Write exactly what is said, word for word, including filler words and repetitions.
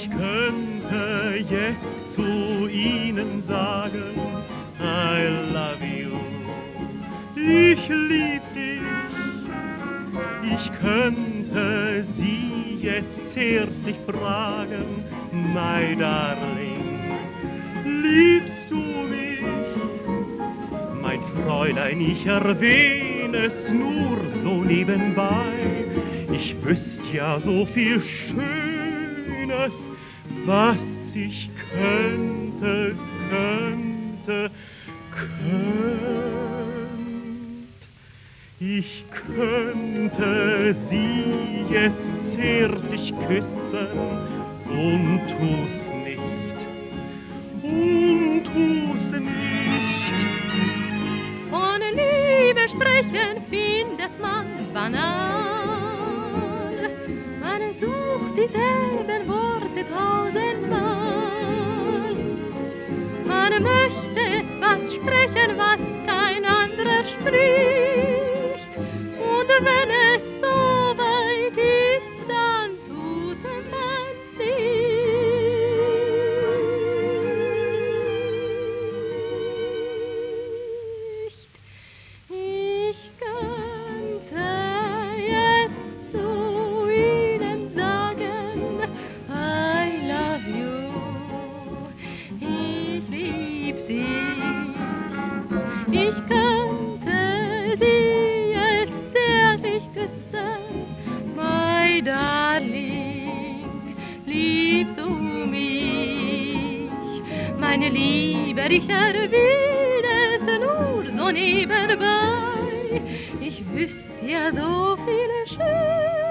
Ich könnte jetzt zu Ihnen sagen, I love you, ich lieb dich. Ich könnte Sie jetzt zärtlich fragen, my darling, liebst du mich? Mein Fräulein, ich erwähne es nur so nebenbei. Ich wüsst ja so viel Schönes, was ich könnte, könnte, könnt. Ich könnte Sie jetzt zärtlich küssen und tu's nicht, und tu's nicht. Von Liebe sprechen findet man banal. Man sucht dieselben Worte tausendmal. Man möchte etwas sprechen, was kein anderer spricht. Und wenn es so weit ist, dann tut man's nicht. Ich könnte jetzt zu Ihnen sagen, I love you, ich lieb dich. Ich könnte Sie jetzt zärtlich küssen, my darling, liebst du mich? Meine Liebe, ich erwähne es nur so nebenbei. Ich wüsste ja so viele schöne